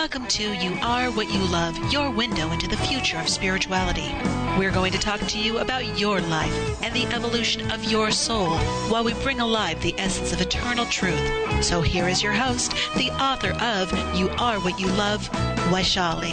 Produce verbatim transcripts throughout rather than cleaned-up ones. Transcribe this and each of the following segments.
Welcome to You Are What You Love, your window into the future of spirituality. We're going to talk to you about your life and the evolution of your soul while we bring alive the essence of eternal truth. So here is your host, the author of You Are What You Love, Vaishali.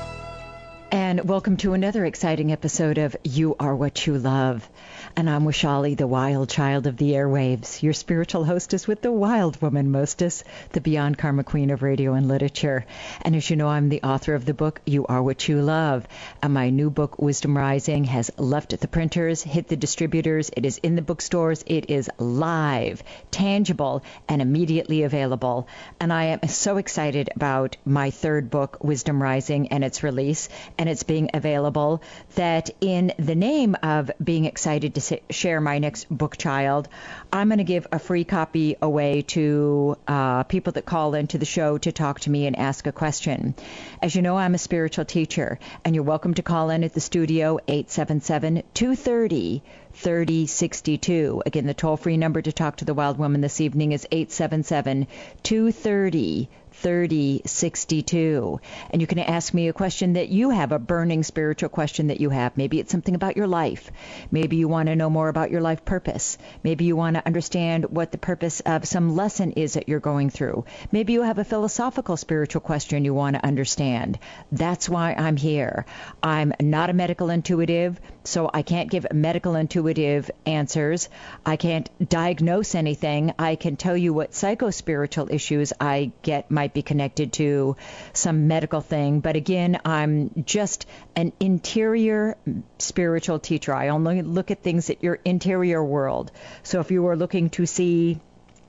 And welcome to another exciting episode of You Are What You Love. And I'm Vaishali, the wild child of the airwaves, your spiritual hostess with the wild woman mostess, the beyond karma queen of radio and literature. And as you know, I'm the author of the book, You Are What You Love. And my new book, Wisdom Rising, has left the printers, hit the distributors. It is in the bookstores. It is live, tangible, and immediately available. And I am so excited about my third book, Wisdom Rising, and its release, and it's being available, that in the name of being excited to share my next book, Child, I'm going to give a free copy away to uh, people that call into the show to talk to me and ask a question. As you know, I'm a spiritual teacher, and you're welcome to call in at the studio, eight seven seven, two three zero, thirty sixty-two. Again, the toll-free number to talk to the wild woman this evening is eight seven seven, two three zero, thirty sixty-two. And you can ask me a question that you have, a burning spiritual question that you have. Maybe it's something about your life. Maybe you want to know more about your life purpose. Maybe you want to understand what the purpose of some lesson is that you're going through. Maybe you have a philosophical spiritual question you want to understand. That's why I'm here. I'm not a medical intuitive, so I can't give medical intuitive answers. I can't diagnose anything. I can tell you what psycho-spiritual issues I get my be connected to some medical thing. But again, I'm just an interior spiritual teacher. I only look at things at your interior world. So if you were looking to see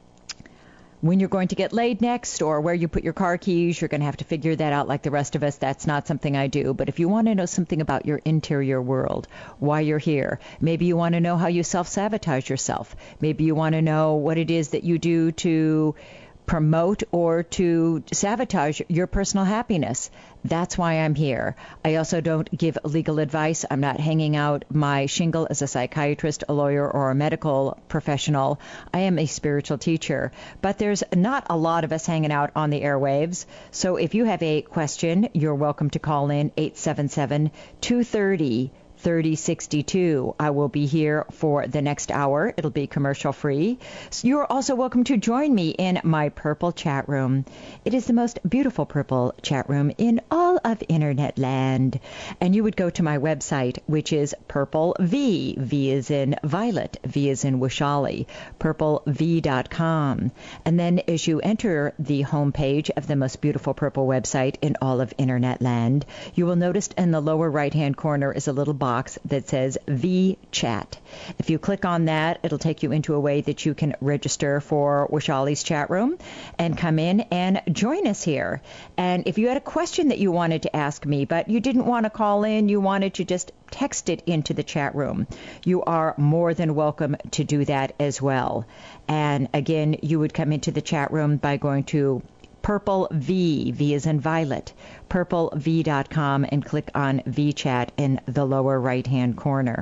when you're going to get laid next or where you put your car keys, you're going to have to figure that out like the rest of us. That's not something I do. But if you want to know something about your interior world, why you're here, maybe you want to know how you self-sabotage yourself. Maybe you want to know what it is that you do to promote or to sabotage your personal happiness. That's why I'm here. I also don't give legal advice. I'm not hanging out my shingle as a psychiatrist, a lawyer, or a medical professional. I am a spiritual teacher. But there's not a lot of us hanging out on the airwaves. So if you have a question, you're welcome to call in eight seven seven, two three zero, thirty sixty-two. I will be here for the next hour. It'll be commercial free. So you're also welcome to join me in my purple chat room. It is the most beautiful purple chat room in all of internet land. And you would go to my website, which is Purple V. V is in Violet. V is in Vaishali. purple v dot com. And then as you enter the homepage of the most beautiful purple website in all of internet land, you will notice in the lower right-hand corner is a little box box that says V Chat. If you click on that, it'll take you into a way that you can register for Vaishali's chat room and come in and join us here. And if you had a question that you wanted to ask me, but you didn't want to call in, you wanted to just text it into the chat room, you are more than welcome to do that as well. And again, you would come into the chat room by going to Purple V, V is in Violet, purple v dot com, and click on VChat in the lower right-hand corner.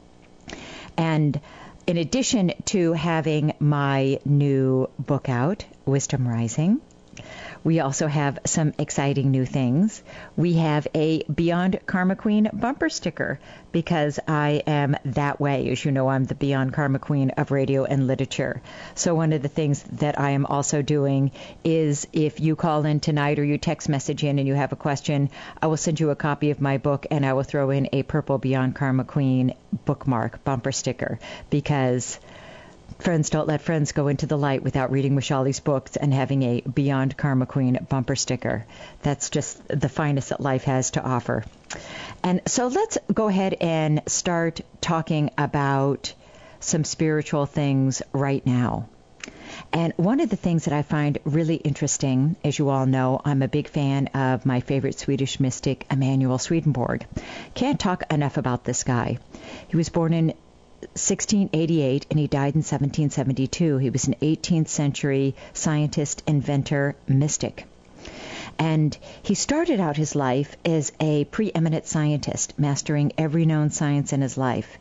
And in addition to having my new book out, Wisdom Rising, we also have some exciting new things. We have a Beyond Karma Queen bumper sticker because I am that way. As you know, I'm the Beyond Karma Queen of radio and literature. So one of the things that I am also doing is if you call in tonight or you text message in and you have a question, I will send you a copy of my book and I will throw in a purple Beyond Karma Queen bookmark bumper sticker because friends don't let friends go into the light without reading Vaishali's books and having a Beyond Karma Queen bumper sticker. That's just the finest that life has to offer. And so let's go ahead and start talking about some spiritual things right now. And one of the things that I find really interesting, as you all know, I'm a big fan of my favorite Swedish mystic, Emanuel Swedenborg. Can't talk enough about this guy. He was born in sixteen eighty-eight, and he died in seventeen seventy-two. He was an eighteenth century scientist, inventor, mystic. And he started out his life as a preeminent scientist, mastering every known science in his life.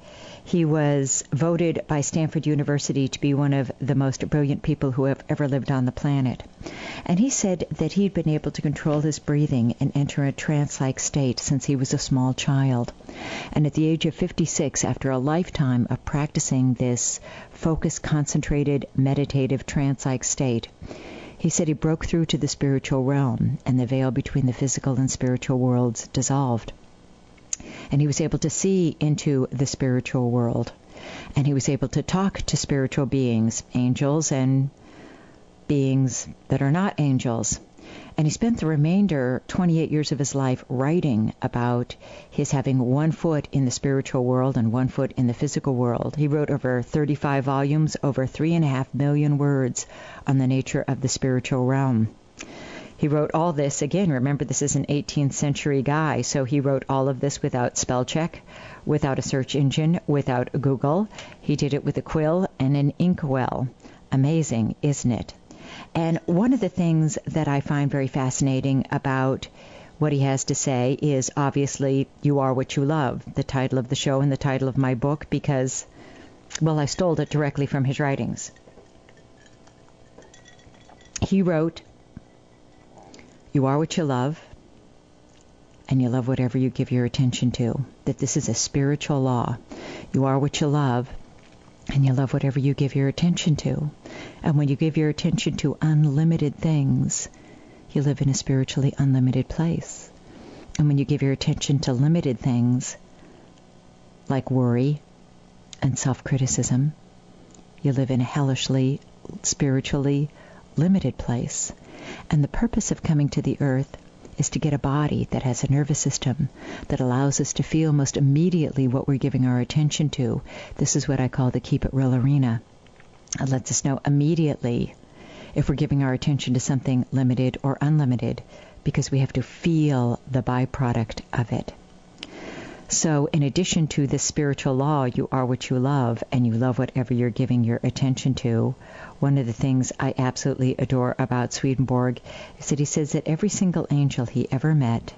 He was voted by Stanford University to be one of the most brilliant people who have ever lived on the planet. And he said that he'd been able to control his breathing and enter a trance-like state since he was a small child. And at the age of fifty-six, after a lifetime of practicing this focused, concentrated, meditative, trance-like state, he said he broke through to the spiritual realm, and the veil between the physical and spiritual worlds dissolved. And he was able to see into the spiritual world. And he was able to talk to spiritual beings, angels and beings that are not angels. And he spent the remainder, twenty-eight years of his life, writing about his having one foot in the spiritual world and one foot in the physical world. He wrote over thirty-five volumes, over three and a half million words on the nature of the spiritual realm. He wrote all this, again, remember this is an eighteenth century guy, so he wrote all of this without spell check, without a search engine, without Google. He did it with a quill and an inkwell. Amazing, isn't it? And one of the things that I find very fascinating about what he has to say is, obviously, You Are What You Love, the title of the show and the title of my book, because, well, I stole it directly from his writings. He wrote, You are what you love, and you love whatever you give your attention to. That this is a spiritual law. You are what you love, and you love whatever you give your attention to. And when you give your attention to unlimited things, you live in a spiritually unlimited place. And when you give your attention to limited things, like worry and self-criticism, you live in a hellishly, spiritually limited place. And the purpose of coming to the earth is to get a body that has a nervous system that allows us to feel most immediately what we're giving our attention to. This is what I call the Keep It Real arena. It lets us know immediately if we're giving our attention to something limited or unlimited, because we have to feel the byproduct of it. So in addition to this spiritual law, you are what you love, and you love whatever you're giving your attention to, one of the things I absolutely adore about Swedenborg is that he says that every single angel he ever met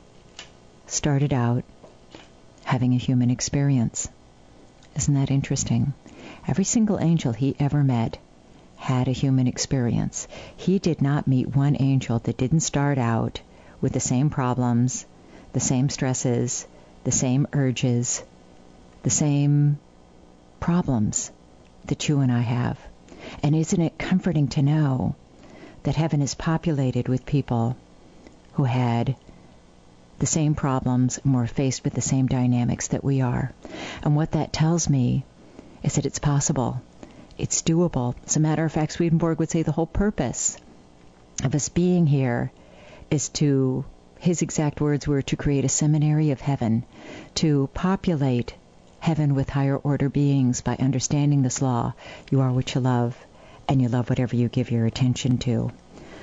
started out having a human experience. Isn't that interesting? Every single angel he ever met had a human experience. He did not meet one angel that didn't start out with the same problems, the same stresses, the same urges, the same problems that you and I have. And isn't it comforting to know that heaven is populated with people who had the same problems and were faced with the same dynamics that we are? And what that tells me is that it's possible. It's doable. As a matter of fact, Swedenborg would say the whole purpose of us being here is to, his exact words were, to create a seminary of heaven, to populate heaven with higher order beings by understanding this law. You are what you love, and you love whatever you give your attention to.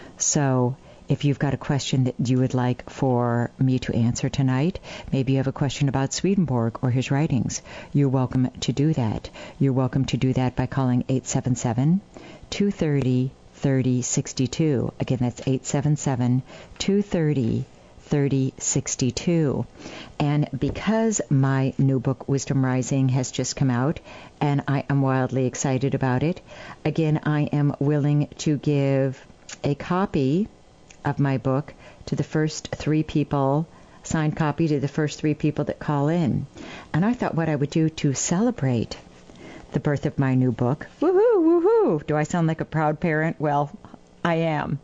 So if you've got a question that you would like for me to answer tonight, maybe you have a question about Swedenborg or his writings, you're welcome to do that. You're welcome to do that by calling eight seven seven, two three zero, three oh six two. Again, that's eight seven seven, two three zero, three oh six two. And because my new book, Wisdom Rising, has just come out, and I am wildly excited about it, again, I am willing to give a copy of my book to the first three people, signed copy to the first three people that call in. And I thought what I would do to celebrate the birth of my new book, woohoo, woohoo, do I sound like a proud parent? Well, I am.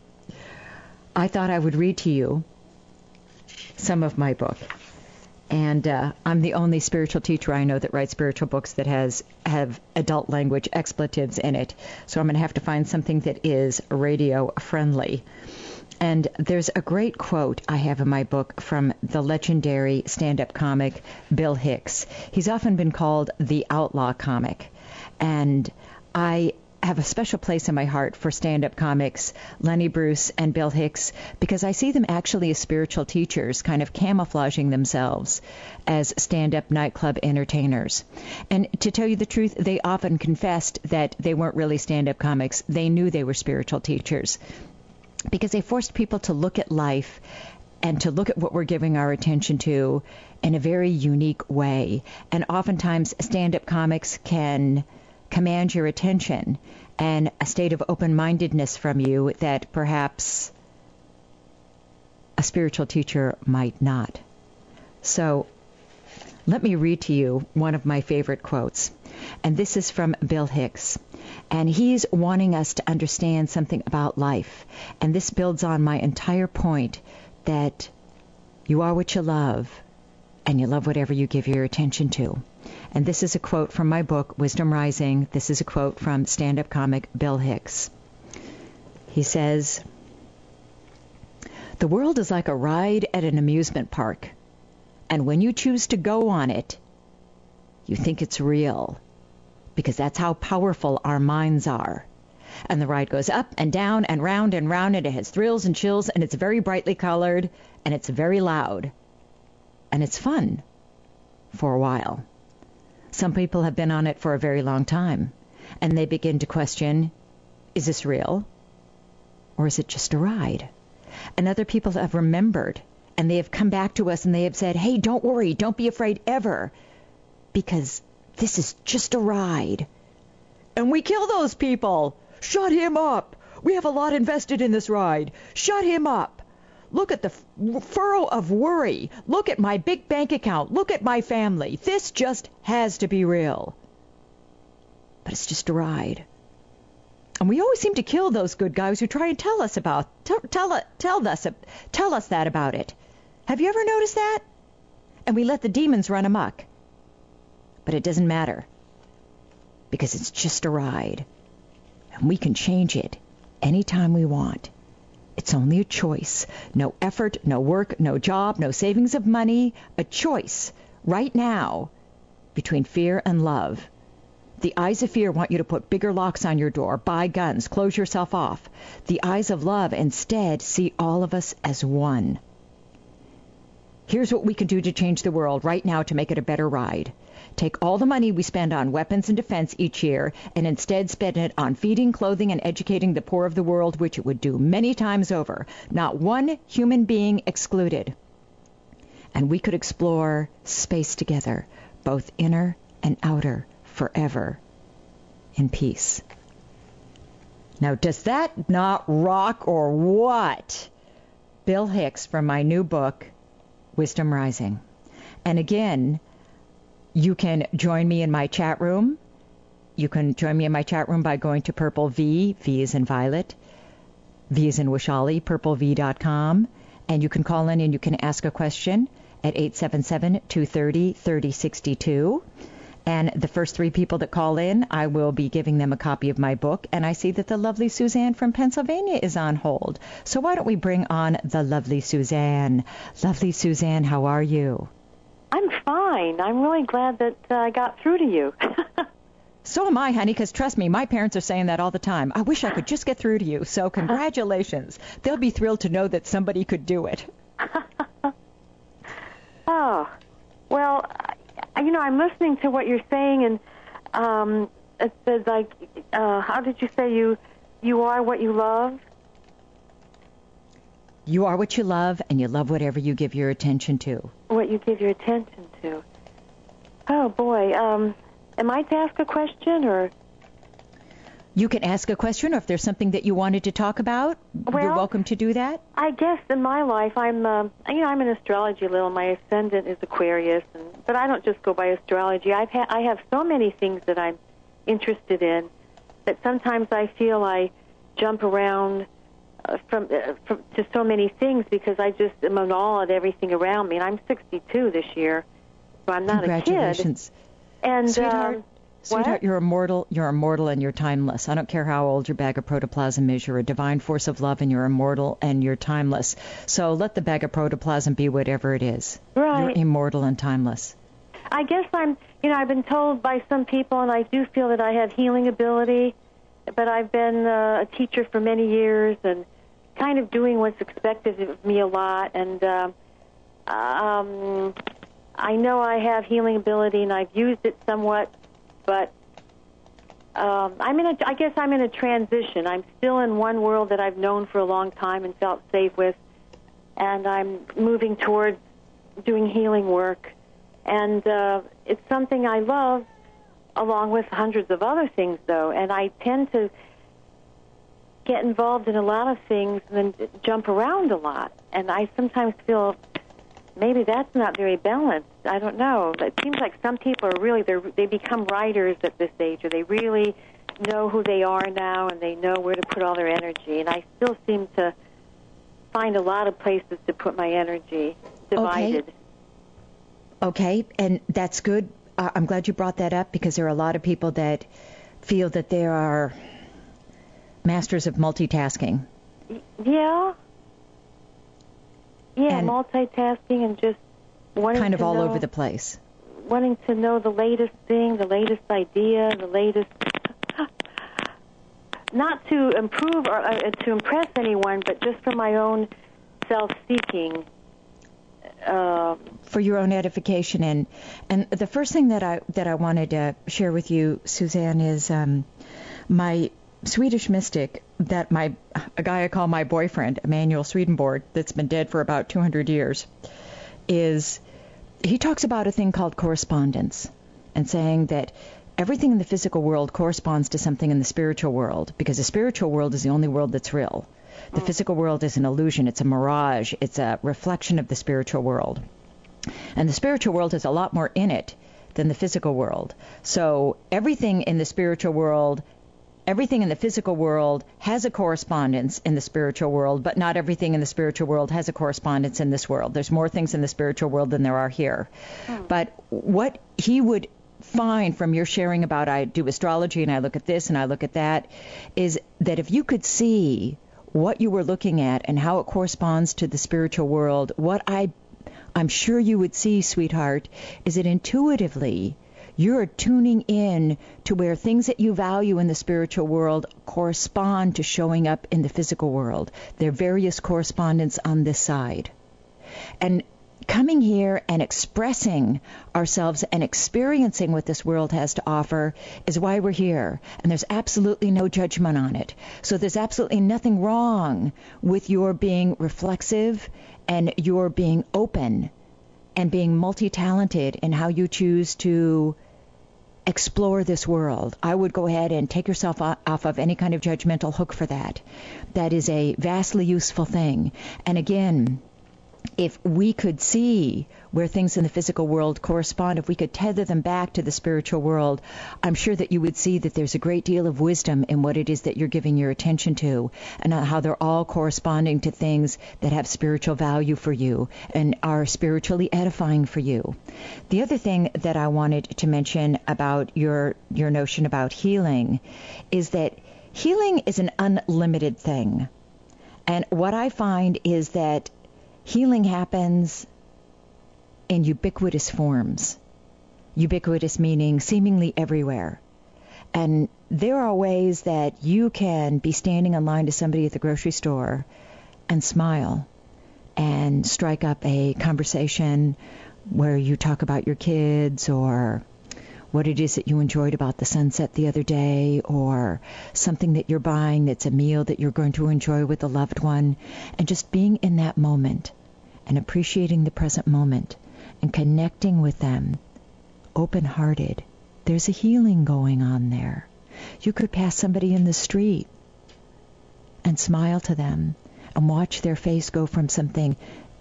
I thought I would read to you some of my book. And uh, I'm the only spiritual teacher I know that writes spiritual books that has have adult language expletives in it. So I'm going to have to find something that is radio friendly. And there's a great quote I have in my book from the legendary stand-up comic Bill Hicks. He's often been called the outlaw comic. And I have a special place in my heart for stand-up comics, Lenny Bruce and Bill Hicks, because I see them actually as spiritual teachers, kind of camouflaging themselves as stand-up nightclub entertainers. And to tell you the truth, they often confessed that they weren't really stand-up comics. They knew they were spiritual teachers, because they forced people to look at life and to look at what we're giving our attention to in a very unique way. And oftentimes stand-up comics can command your attention and a state of open-mindedness from you that perhaps a spiritual teacher might not. So let me read to you one of my favorite quotes. And this is from Bill Hicks. And he's wanting us to understand something about life. And this builds on my entire point that you are what you love, and you love whatever you give your attention to. And this is a quote from my book, Wisdom Rising. This is a quote from stand-up comic Bill Hicks. He says, "The world is like a ride at an amusement park. And when you choose to go on it, you think it's real, because that's how powerful our minds are. And the ride goes up and down and round and round, and it has thrills and chills, and it's very brightly colored, and it's very loud. And it's fun for a while. Some people have been on it for a very long time, and they begin to question, is this real? Or is it just a ride? And other people have remembered, and they have come back to us, and they have said, hey, don't worry, don't be afraid ever, because this is just a ride. And we kill those people. Shut him up. We have a lot invested in this ride. Shut him up. Look at the f- furrow of worry. Look at my big bank account. Look at my family. This just has to be real. But it's just a ride. And we always seem to kill those good guys who try and tell us about, tell, tell, tell us, tell us that about it. Have you ever noticed that? And we let the demons run amok. But it doesn't matter, because it's just a ride, and we can change it anytime we want. It's only a choice. No effort, no work, no job, no savings of money. A choice right now between fear and love. The eyes of fear want you to put bigger locks on your door, buy guns, close yourself off. The eyes of love instead see all of us as one. Here's what we can do to change the world right now to make it a better ride. Take all the money we spend on weapons and defense each year and instead spend it on feeding, clothing, and educating the poor of the world, which it would do many times over, not one human being excluded. And we could explore space together, both inner and outer, forever, in peace. Now, does that not rock or what? Bill Hicks from my new book, Wisdom Rising. And again, you can join me in my chat room. You can join me in my chat room by going to Purple V, V is in Violet, V is in Wishali, purple v dot com. And you can call in and you can ask a question at eight seven seven, two three zero, three zero six two. And the first three people that call in, I will be giving them a copy of my book. And I see that the lovely Suzanne from Pennsylvania is on hold. So why don't we bring on the lovely Suzanne? Lovely Suzanne, how are you? I'm fine. I'm really glad that uh, I got through to you. So am I, honey, because trust me, my parents are saying that all the time. I wish I could just get through to you. So congratulations. They'll be thrilled to know that somebody could do it. Oh, well, I, you know, I'm listening to what you're saying, and um, it says, like, uh, how did you say you you are what you love? You are what you love, and you love whatever you give your attention to. What you give your attention to. Oh, boy. Um, am I to ask a question, or? You can ask a question, or if there's something that you wanted to talk about, well, you're welcome to do that. I guess in my life, I'm, uh, you know, I'm in astrology a little. My ascendant is Aquarius, and, but I don't just go by astrology. I've ha- I have so many things that I'm interested in that sometimes I feel I jump around uh, from, uh, from to so many things because I just am in awe at everything around me. And I'm sixty-two this year, so I'm not a kid. Congratulations. And, Sweetheart. um, Sweetheart, what? you're immortal, you're immortal and you're timeless. I don't care how old your bag of protoplasm is. You're a divine force of love and you're immortal and you're timeless. So let the bag of protoplasm be whatever it is. Right. You're immortal and timeless. I guess I'm, you know, I've been told by some people, and I do feel that I have healing ability, but I've been uh, a teacher for many years and kind of doing what's expected of me a lot. And uh, um, I know I have healing ability, and I've used it somewhat. But um, I'm in a, I guess I'm in a transition. I'm still in one world that I've known for a long time and felt safe with. and I'm moving towards doing healing work. And uh, it's something I love, along with hundreds of other things, though. And I tend to get involved in a lot of things and then jump around a lot. And I sometimes feel maybe that's not very balanced. I don't know. It seems like some people are really, they become writers at this age, or they really know who they are now, and they know where to put all their energy. And I still seem to find a lot of places to put my energy divided. Okay, okay. And that's good. Uh, I'm glad you brought that up, because there are a lot of people that feel that there are masters of multitasking. Yeah. Yeah, and multitasking and just wanting kind of to all know, over the place. Wanting to know the latest thing, the latest idea, the latest... Not to improve or uh, to impress anyone, but just for my own self-seeking. Uh, for your own edification. And and the first thing that I that I wanted to share with you, Suzanne, is um, my Swedish mystic, that my a guy I call my boyfriend, Emanuel Swedenborg, that's been dead for about two hundred years, is he talks about a thing called correspondence, and saying that everything in the physical world corresponds to something in the spiritual world, because the spiritual world is the only world that's real. The oh. physical world is an illusion. It's a mirage. It's a reflection of the spiritual world. And the spiritual world has a lot more in it than the physical world. So everything in the spiritual world, everything in the physical world has a correspondence in the spiritual world, but not everything in the spiritual world has a correspondence in this world. There's more things in the spiritual world than there are here. Oh. But what he would find from your sharing about, I do astrology and I look at this and I look at that, is that if you could see what you were looking at and how it corresponds to the spiritual world, what I, I'm sure you would see, sweetheart, is that intuitively you're tuning in to where things that you value in the spiritual world correspond to showing up in the physical world. There are various correspondence on this side. And coming here and expressing ourselves and experiencing what this world has to offer is why we're here. And there's absolutely no judgment on it. So there's absolutely nothing wrong with your being reflexive and your being open and being multi-talented in how you choose to explore this world. I would go ahead and take yourself off of any kind of judgmental hook for that. That is a vastly useful thing. And again, if we could see where things in the physical world correspond, if we could tether them back to the spiritual world, I'm sure that you would see that there's a great deal of wisdom in what it is that you're giving your attention to, and how they're all corresponding to things that have spiritual value for you and are spiritually edifying for you. The other thing that I wanted to mention about your your notion about healing is that healing is an unlimited thing. And what I find is that healing happens in ubiquitous forms. Ubiquitous meaning seemingly everywhere. And there are ways that you can be standing in line to somebody at the grocery store and smile and strike up a conversation where you talk about your kids or what it is that you enjoyed about the sunset the other day, or something that you're buying that's a meal that you're going to enjoy with a loved one, and just being in that moment and appreciating the present moment and connecting with them, open-hearted. There's a healing going on there. You could pass somebody in the street and smile to them and watch their face go from something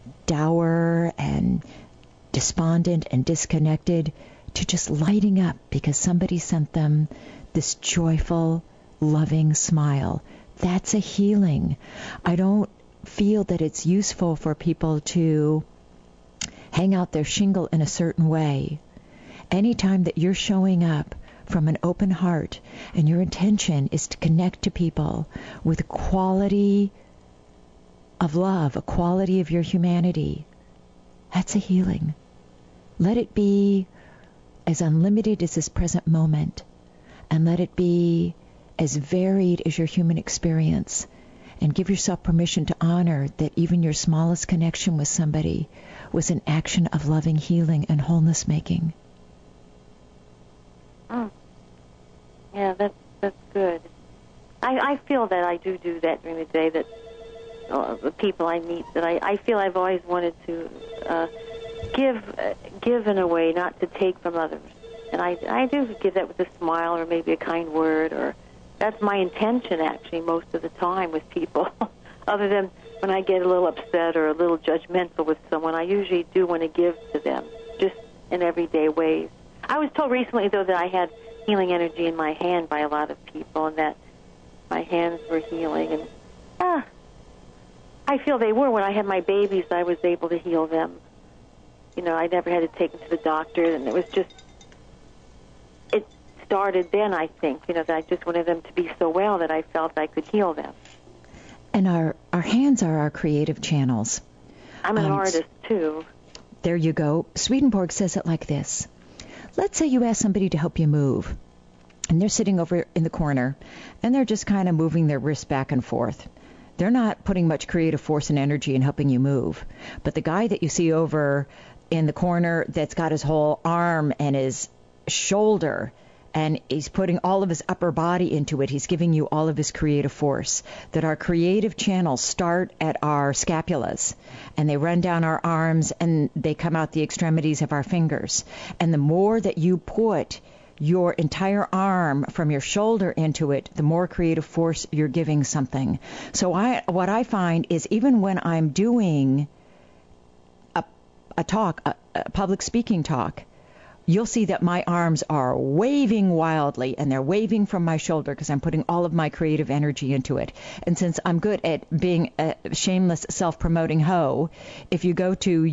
dour and despondent and disconnected to just lighting up because somebody sent them this joyful, loving smile. That's a healing. I don't feel that it's useful for people to hang out their shingle in a certain way. Anytime that you're showing up from an open heart and your intention is to connect to people with a quality of love, a quality of your humanity, that's a healing. Let it be as unlimited as this present moment, and let it be as varied as your human experience, and give yourself permission to honor that even your smallest connection with somebody was an action of loving, healing, and wholeness making. Mm. Yeah, that's that's good. I, I feel that I do do that during the day, that uh, the people I meet that I, I feel I've always wanted to uh, give uh, give in a way, not to take from others. And I, I do give that with a smile or maybe a kind word, or that's my intention actually most of the time with people. Other than when I get a little upset or a little judgmental with someone, I usually do want to give to them, just in everyday ways. I was told recently, though, that I had healing energy in my hand by a lot of people, and that my hands were healing. And ah, I feel they were. When I had my babies, I was able to heal them. You know, I never had to take them to the doctor, and it was just, it started then, I think, you know, that I just wanted them to be so well that I felt I could heal them. And our, our hands are our creative channels. I'm an um, artist, too. There you go. Swedenborg says it like this. Let's say you ask somebody to help you move, and they're sitting over in the corner, and they're just kind of moving their wrists back and forth. They're not putting much creative force and energy in helping you move. But the guy that you see over in the corner that's got his whole arm and his shoulder, and he's putting all of his upper body into it, he's giving you all of his creative force. That our creative channels start at our scapulas, and they run down our arms, and they come out the extremities of our fingers. And the more that you put your entire arm from your shoulder into it, the more creative force you're giving something. So I, what I find is even when I'm doing a, a talk, a, a public speaking talk, you'll see that my arms are waving wildly, and they're waving from my shoulder because I'm putting all of my creative energy into it. And since I'm good at being a shameless self-promoting hoe, if you go to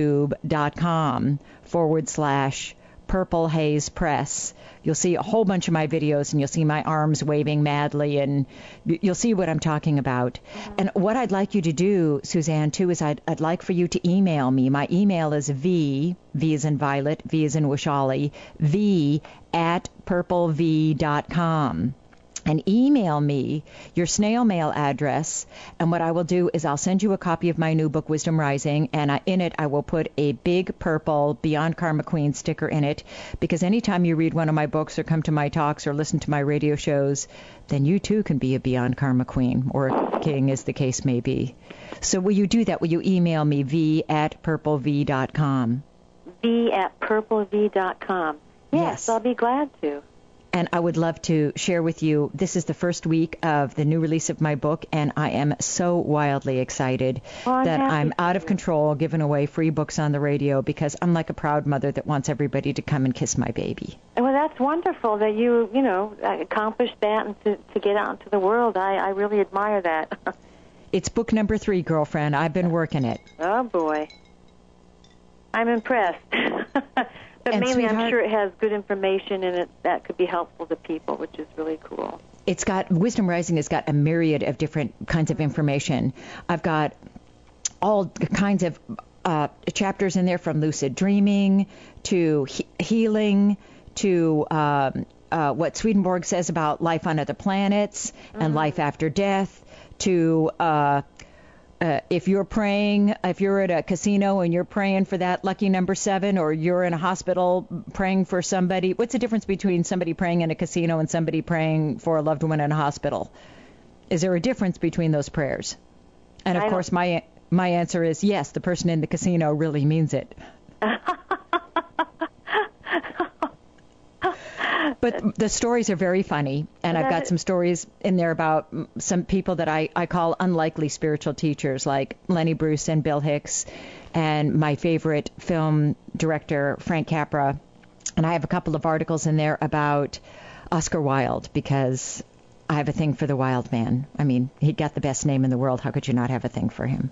youtube.com forward slash Purple Haze Press, you'll see a whole bunch of my videos, and you'll see my arms waving madly, and you'll see what I'm talking about. Mm-hmm. And what I'd like you to do, Suzanne, too, is I'd, I'd like for you to email me. My email is V, V as in Violet, V as in Wishali, V at purple v dot com. And email me your snail mail address, and what I will do is I'll send you a copy of my new book, Wisdom Rising, and I, in it I will put a big purple Beyond Karma Queen sticker in it, because anytime you read one of my books or come to my talks or listen to my radio shows, then you too can be a Beyond Karma Queen, or a king, as the case may be. So will you do that? Will you email me, V at purple v dot com? V at purple v dot com. Yes, yes, I'll be glad to. And I would love to share with you, this is the first week of the new release of my book, and I am so wildly excited well, I'm that I'm out of control giving away free books on the radio, because I'm like a proud mother that wants everybody to come and kiss my baby. Well, that's wonderful that you, you know, accomplished that and to, to get out into the world. I, I really admire that. It's book number three, girlfriend. I've been working it. Oh, boy. I'm impressed. But and mainly, sweetheart, I'm sure it has good information in it that could be helpful to people, which is really cool. It's got, Wisdom Rising has got a myriad of different kinds of information. I've got all kinds of uh, chapters in there, from lucid dreaming to he- healing to um, uh, what Swedenborg says about life on other planets mm-hmm. and life after death, to uh, Uh, if you're praying, if you're at a casino and you're praying for that lucky number seven, or you're in a hospital praying for somebody, what's the difference between somebody praying in a casino and somebody praying for a loved one in a hospital? Is there a difference between those prayers? And of course, my my answer is yes, the person in the casino really means it. But the stories are very funny, and I've got some stories in there about some people that I, I call unlikely spiritual teachers, like Lenny Bruce and Bill Hicks, and my favorite film director, Frank Capra. And I have a couple of articles in there about Oscar Wilde, because I have a thing for the wild man. I mean, he got the best name in the world. How could you not have a thing for him?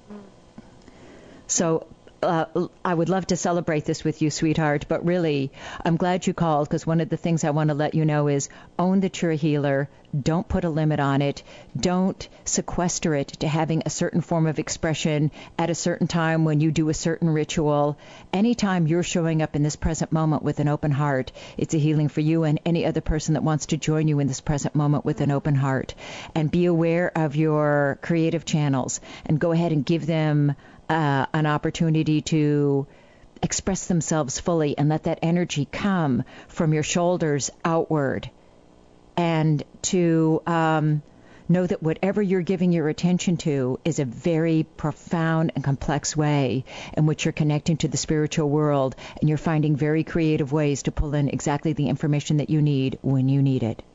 So Uh, I would love to celebrate this with you, sweetheart, but really, I'm glad you called, because one of the things I want to let you know is own that you're a healer. Don't put a limit on it. Don't sequester it to having a certain form of expression at a certain time when you do a certain ritual. Anytime you're showing up in this present moment with an open heart, it's a healing for you and any other person that wants to join you in this present moment with an open heart. And be aware of your creative channels, and go ahead and give them Uh, an opportunity to express themselves fully, and let that energy come from your shoulders outward, and to um, know that whatever you're giving your attention to is a very profound and complex way in which you're connecting to the spiritual world, and you're finding very creative ways to pull in exactly the information that you need when you need it.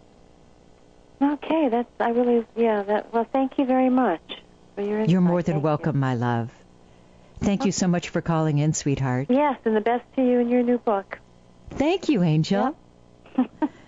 Okay, that's, I really, yeah, that, well, thank you very much for your insight. You're more than Thank welcome, you. my love. Thank you so much for calling in, sweetheart. Yes, and the best to you in your new book. Thank you, Angel. Yeah.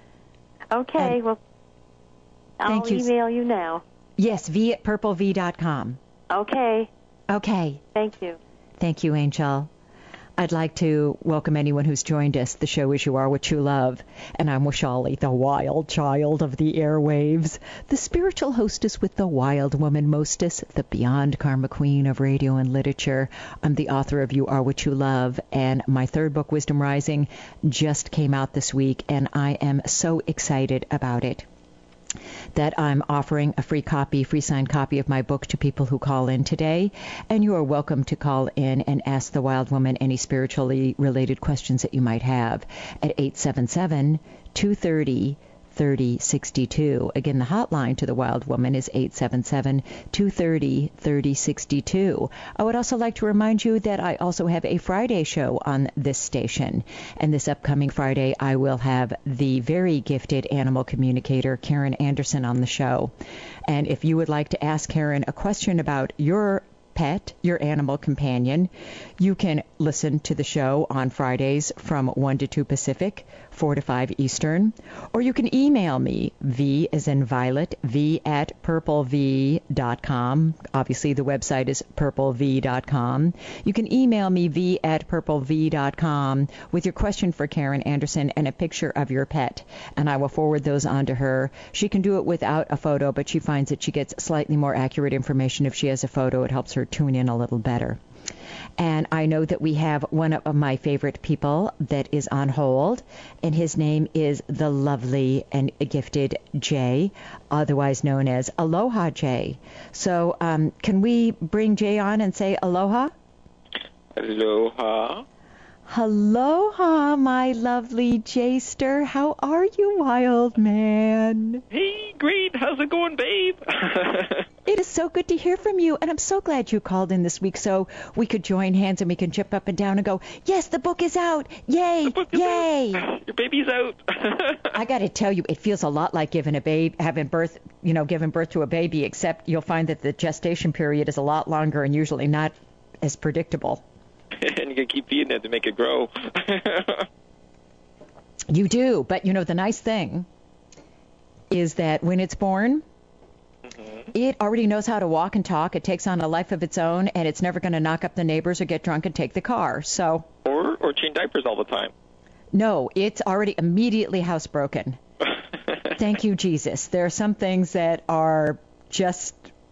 Okay, And well, I'll thank you. email you now. Yes, V at purple V dot com. Okay, Okay. thank you. Thank you, Angel. I'd like to welcome anyone who's joined us. The show is You Are What You Love, and I'm Washali, the wild child of the airwaves, the spiritual hostess with the wild woman mostess, the beyond karma queen of radio and literature. I'm the author of You Are What You Love, and my third book, Wisdom Rising, just came out this week, and I am so excited about it that I'm offering a free copy, free signed copy of my book to people who call in today. And you are welcome to call in and ask the Wild Woman any spiritually related questions that you might have at eight seven seven, two three zero, thirty sixty-two. Again, the hotline to the Wild Woman is eight seven seven, two three zero, thirty sixty-two. I would also like to remind you that I also have a Friday show on this station. And this upcoming Friday, I will have the very gifted animal communicator, Karen Anderson, on the show. And if you would like to ask Karen a question about your pet, your animal companion, you can listen to the show on Fridays from one to two Pacific, four to five Eastern, or you can email me, V as in Violet, V at purple V dot com. Obviously, the website is purple V dot com. You can email me, V at purple V dot com, with your question for Karen Anderson and a picture of your pet, and I will forward those on to her. She can do it without a photo, but she finds that she gets slightly more accurate information if she has a photo. It helps her tune in a little better. And I know that we have one of my favorite people that is on hold, and his name is the lovely and gifted Jay, otherwise known as Aloha Jay. So um, can we bring Jay on and say aloha? Aloha. Aloha, my lovely Jayster. How are you, wild man? Hey, great. How's it going, babe? It is so good to hear from you, and I'm so glad you called in this week so we could join hands and we can jump up and down and go, yes, the book is out. Yay, The book is yay. out. Your baby's out. I got to tell you, it feels a lot like giving a baby, having birth, you know, giving birth to a baby, except you'll find that the gestation period is a lot longer and usually not as predictable. And you can keep feeding it to make it grow. You do, but you know, the nice thing is that when it's born, mm-hmm. it already knows how to walk and talk. It takes on a life of its own, and it's never going to knock up the neighbors or get drunk and take the car. So, or or change diapers all the time. No, it's already immediately housebroken. Thank you, Jesus. There are some things that are just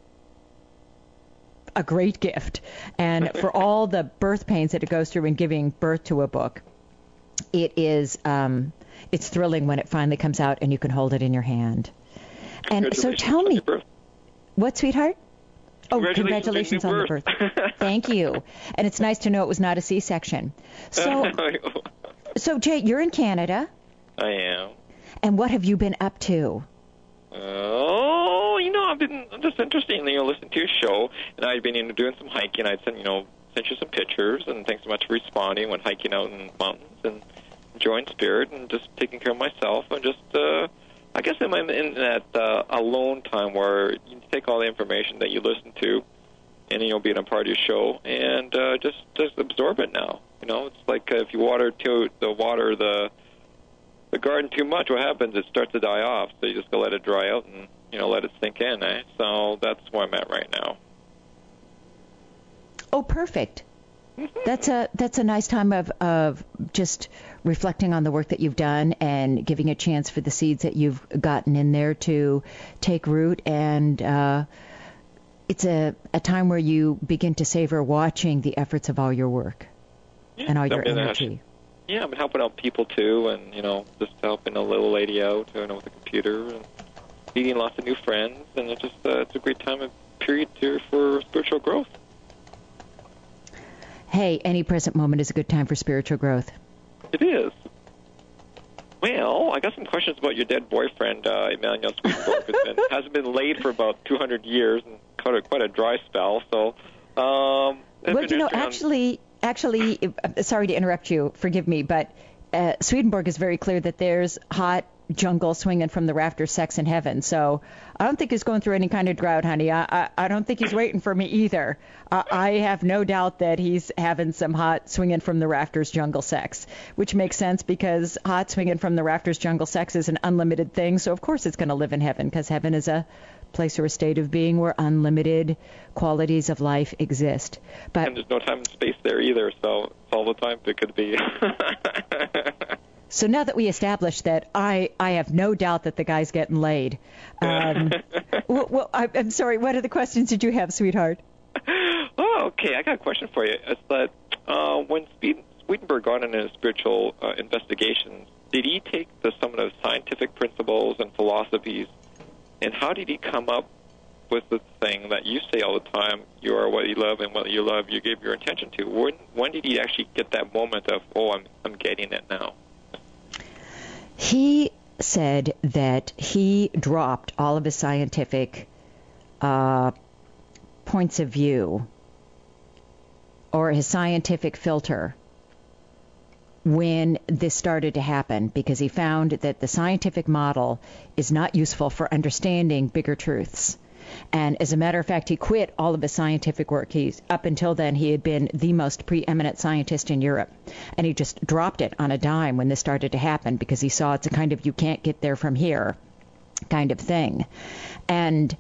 a great gift. And for all the birth pains that it goes through in giving birth to a book, it is um, it's thrilling when it finally comes out and you can hold it in your hand. And so tell me, what, sweetheart? Oh, congratulations, congratulations on the birth. Thank you. And it's nice to know it was not a C-section. So, so Jay, you're in Canada. I am. And what have you been up to? Oh, you know, I've been just interested in, you know, listening to your show, and I've been, you know, doing some hiking. I'd send, you know, sent you some pictures, and thanks so much for responding when hiking out in the mountains and enjoying spirit and just taking care of myself and just, uh, I guess I'm in that uh, alone time where you take all the information that you listen to and, you know, being a part of your show and uh, just, just absorb it now. You know, it's like uh, if you water too, the water, the the garden too much, what happens? It starts to die off. So you just go let it dry out and, you know, let it sink in. Eh? So that's where I'm at right now. Oh, perfect. That's a that's a nice time of, of just reflecting on the work that you've done and giving a chance for the seeds that you've gotten in there to take root. And uh, it's a, a time where you begin to savor watching the efforts of all your work yeah, and all your energy. Yeah, I've been helping out people, too, and, you know, just helping a little lady out, you know, with the computer and meeting lots of new friends. And it's just uh, it's a great time of period here for spiritual growth. Hey, any present moment is a good time for spiritual growth. It is. Well, email. I got some questions about your dead boyfriend, uh, Emanuel Swedenborg, who been, hasn't been laid for about two hundred years and quite a, quite a dry spell. So, um, well, you know, actually, actually, sorry to interrupt you. Forgive me, but uh, Swedenborg is very clear that there's hot jungle swinging from the rafters sex in heaven. So I don't think he's going through any kind of drought, honey. I I, I don't think he's waiting for me either. Uh, I have no doubt that he's having some hot swinging from the rafters jungle sex, which makes sense because hot swinging from the rafters jungle sex is an unlimited thing. So of course it's going to live in heaven, because heaven is a place or a state of being where unlimited qualities of life exist. But and there's no time and space there either, so it's all the time it could be. So now that we established that, I, I have no doubt that the guy's getting laid. Um, well, well I, I'm sorry, what other questions did you have, sweetheart? Oh, okay, I got a question for you. It's that uh, when Swedenborg got into spiritual uh, investigations, did he take the, some of those scientific principles and philosophies, and how did he come up with the thing that you say all the time, you are what you love, and what you love you give your attention to? When, when did he actually get that moment of, oh, I'm, I'm getting it now? He said that he dropped all of his scientific uh, points of view or his scientific filter when this started to happen, because he found that the scientific model is not useful for understanding bigger truths. And as a matter of fact, he quit all of his scientific work. He's, up until then, he had been the most preeminent scientist in Europe. And he just dropped it on a dime when this started to happen, because he saw it's a kind of you can't get there from here kind of thing. And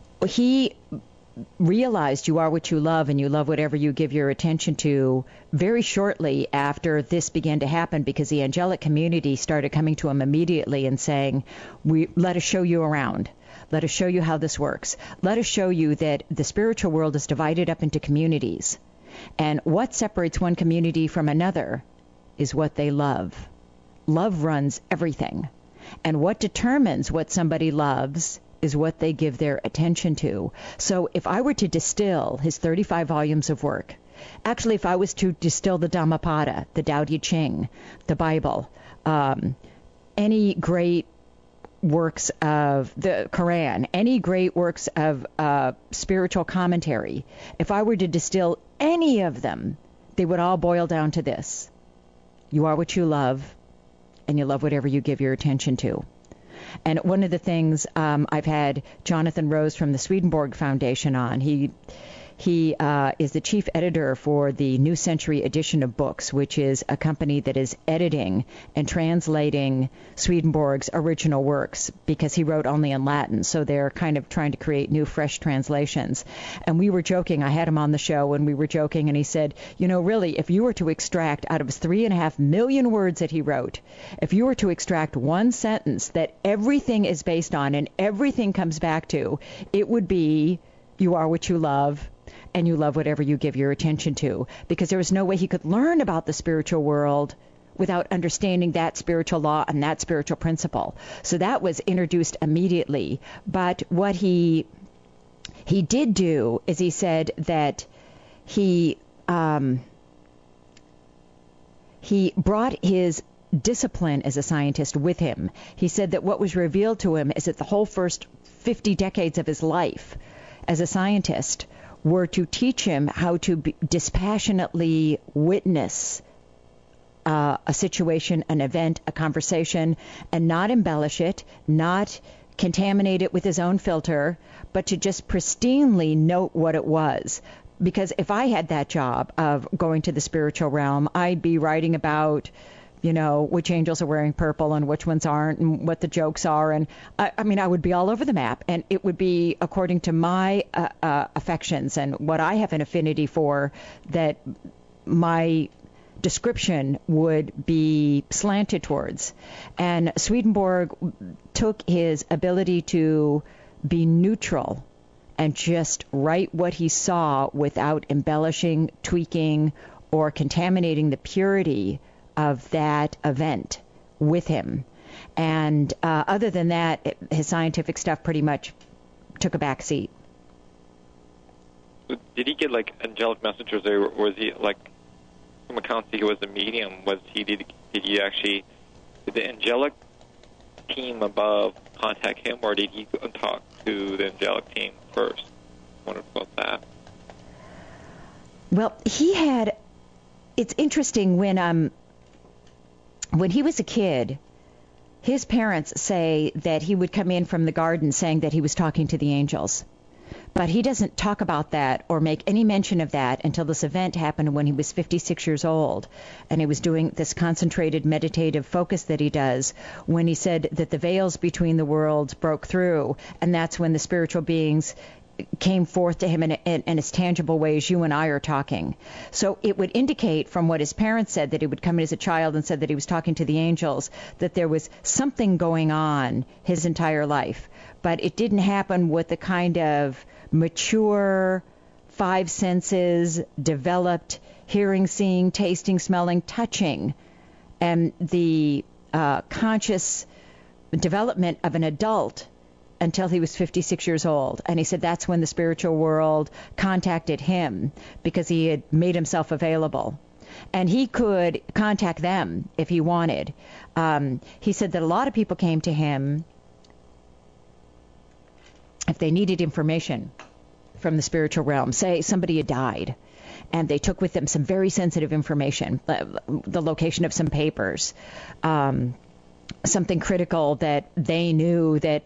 he realized you are what you love, and you love whatever you give your attention to very shortly after this began to happen, because the angelic community started coming to him immediately and saying, "We let us show you around. Let us show you how this works. Let us show you that the spiritual world is divided up into communities. And what separates one community from another is what they love. Love runs everything. And what determines what somebody loves is what they give their attention to." So if I were to distill his thirty-five volumes of work, actually if I was to distill the Dhammapada, the Tao Te Ching, the Bible, um, any great works of the Quran, any great works of uh, spiritual commentary, if I were to distill any of them, they would all boil down to this: you are what you love, and you love whatever you give your attention to. And one of the things um, I've had Jonathan Rose from the Swedenborg Foundation on, he He uh, is the chief editor for the New Century Edition of Books, which is a company that is editing and translating Swedenborg's original works, because he wrote only in Latin. So they're kind of trying to create new, fresh translations. And we were joking. I had him on the show, and we were joking, and he said, you know, really, if you were to extract out of his three and a half million words that he wrote, if you were to extract one sentence that everything is based on and everything comes back to, it would be, you are what you love, and you love whatever you give your attention to, because there was no way he could learn about the spiritual world without understanding that spiritual law and that spiritual principle. So that was introduced immediately. But what he he did do is he said that he um, he brought his discipline as a scientist with him. He said that what was revealed to him is that the whole first fifty decades of his life as a scientist were to teach him how to be dispassionately witness uh, a situation, an event, a conversation, and not embellish it, not contaminate it with his own filter, but to just pristinely note what it was. Because if I had that job of going to the spiritual realm, I'd be writing about, you know, which angels are wearing purple and which ones aren't, and what the jokes are. And I, I mean, I would be all over the map, and it would be according to my uh, uh, affections and what I have an affinity for, that my description would be slanted towards. And Swedenborg took his ability to be neutral and just write what he saw without embellishing, tweaking, or contaminating the purity of that event with him. And uh, other than that, it, his scientific stuff pretty much took a back seat. Did he get like angelic messengers, or was he like, from accounts he was a medium? Was he did, did he actually did the angelic team above contact him, or did he go and talk to the angelic team first? I wondered about that. Well, he had. It's interesting when um when he was a kid, his parents say that he would come in from the garden saying that he was talking to the angels. But he doesn't talk about that or make any mention of that until this event happened when he was fifty-six years old. And he was doing this concentrated meditative focus that he does when he said that the veils between the worlds broke through. And that's when the spiritual beings came forth to him in, in, in as tangible ways you and I are talking. So it would indicate from what his parents said, that he would come in as a child and said that he was talking to the angels, that there was something going on his entire life. But it didn't happen with the kind of mature, five senses, developed hearing, seeing, tasting, smelling, touching, and the uh, conscious development of an adult until he was fifty-six years old. And he said that's when the spiritual world contacted him because he had made himself available. And he could contact them if he wanted. Um, he said that a lot of people came to him if they needed information from the spiritual realm. Say somebody had died, and they took with them some very sensitive information, the location of some papers, um, something critical that they knew that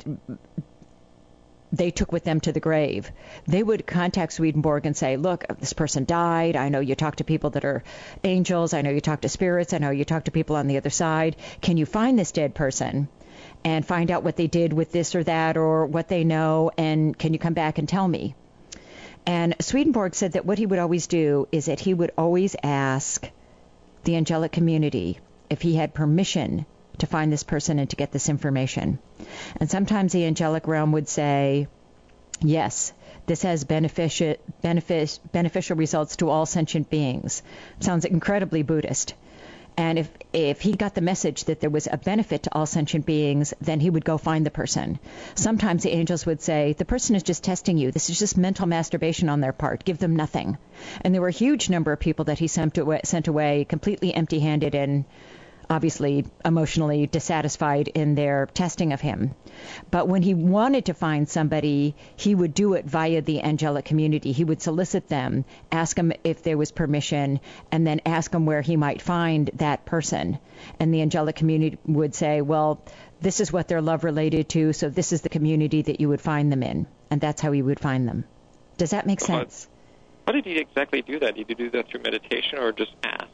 they took with them to the grave. They would contact Swedenborg and say, look, this person died. I know you talk to people that are angels. I know you talk to spirits. I know you talk to people on the other side. Can you find this dead person and find out what they did with this or that, or what they know, and can you come back and tell me? And Swedenborg said that what he would always do is that he would always ask the angelic community if he had permission to find this person and to get this information. And sometimes the angelic realm would say, yes, this has benefici- benefic- beneficial results to all sentient beings. Sounds incredibly Buddhist. And if, if he got the message that there was a benefit to all sentient beings, then he would go find the person. Sometimes the angels would say, the person is just testing you. This is just mental masturbation on their part. Give them nothing. And there were a huge number of people that he sent away, sent away completely empty-handed and obviously emotionally dissatisfied in their testing of him. But when he wanted to find somebody, he would do it via the angelic community. He would solicit them, ask them if there was permission, and then ask them where he might find that person. And the angelic community would say, well, this is what they're love related to, so this is the community that you would find them in. And that's how he would find them. Does that make sense? How did he exactly do that? Did he do that through meditation or just ask?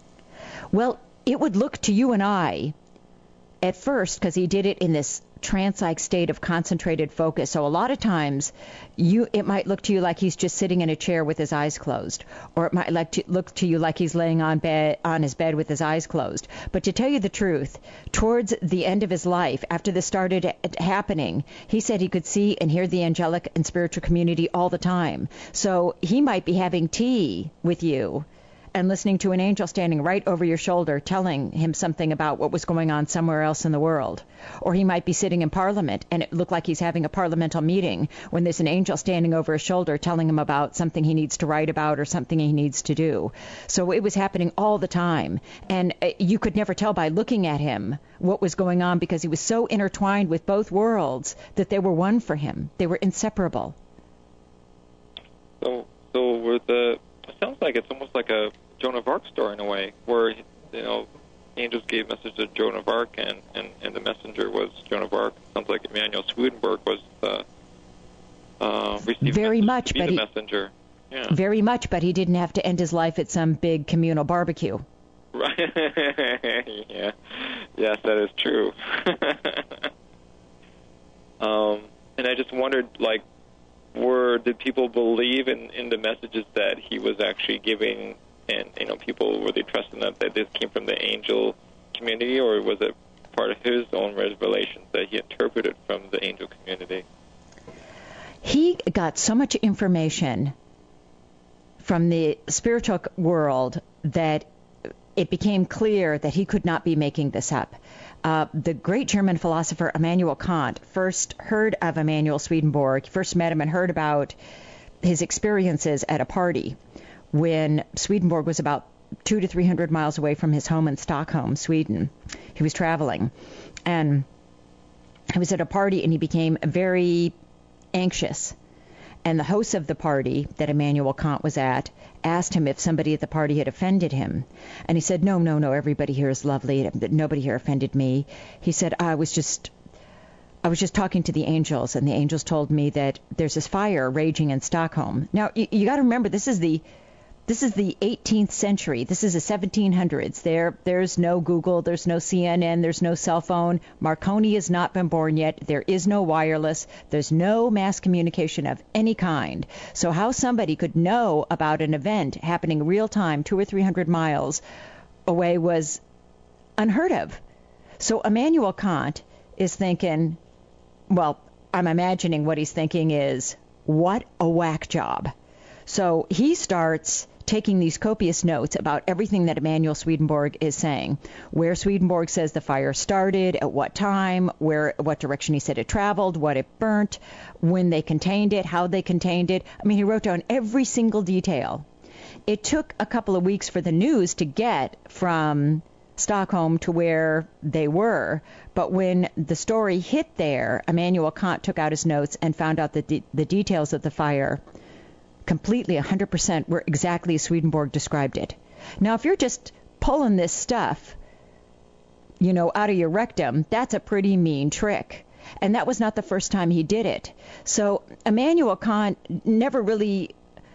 Well, it would look to you and I at first, because he did it in this trance-like state of concentrated focus. So a lot of times you it might look to you like he's just sitting in a chair with his eyes closed, or it might like to look to you like he's laying on bed on his bed with his eyes closed. But to tell you the truth, towards the end of his life, after this started happening, he said he could see and hear the angelic and spiritual community all the time. So he might be having tea with you and listening to an angel standing right over your shoulder telling him something about what was going on somewhere else in the world. Or he might be sitting in Parliament and it looked like he's having a parliamental meeting when there's an angel standing over his shoulder telling him about something he needs to write about or something he needs to do. So it was happening all the time. And you could never tell by looking at him what was going on because he was so intertwined with both worlds that they were one for him. They were inseparable. So, so were the, it sounds like it's almost like a Joan of Arc story in a way, where, you know, angels gave message to Joan of Arc, and, and, and the messenger was Joan of Arc. Sounds like Emanuel Swedenborg was the uh, received very much, to be but the he, messenger. Yeah. Very much, but he didn't have to end his life at some big communal barbecue. Right. Yeah. Yes, that is true. um, and I just wondered, like, were did people believe in, in the messages that he was actually giving? And, you know, people, were they trusting that, that this came from the angel community, or was it part of his own revelations that he interpreted from the angel community? He got so much information from the spiritual world that it became clear that he could not be making this up. Uh, the great German philosopher Immanuel Kant first heard of Emanuel Swedenborg, first met him and heard about his experiences at a party when Swedenborg was about two to three hundred miles away from his home in Stockholm, Sweden. He was traveling, and he was at a party and he became very anxious. And the host of the party that Immanuel Kant was at asked him if somebody at the party had offended him. And he said, no, no, no, everybody here is lovely. Nobody here offended me. He said, I was just... I was just talking to the angels, and the angels told me that there's this fire raging in Stockholm. Now, you, you got to remember, this is the this is the eighteenth century. This is the seventeen hundreds. There, there's no Google, there's no C N N, there's no cell phone. Marconi has not been born yet. There is no wireless. There's no mass communication of any kind. So how somebody could know about an event happening real time, two or three hundred miles away, was unheard of. So Immanuel Kant is thinking, well, I'm imagining what he's thinking is, what a whack job. So he starts taking these copious notes about everything that Emanuel Swedenborg is saying, where Swedenborg says the fire started, at what time, where, what direction he said it traveled, what it burnt, when they contained it, how they contained it. I mean, he wrote down every single detail. It took a couple of weeks for the news to get from Stockholm to where they were, but when the story hit there, Immanuel Kant took out his notes and found out that the, the details of the fire completely one hundred percent were exactly as Swedenborg described it. Now, if you're just pulling this stuff, you know, out of your rectum, that's a pretty mean trick. And that was not the first time he did it. So Immanuel Kant never really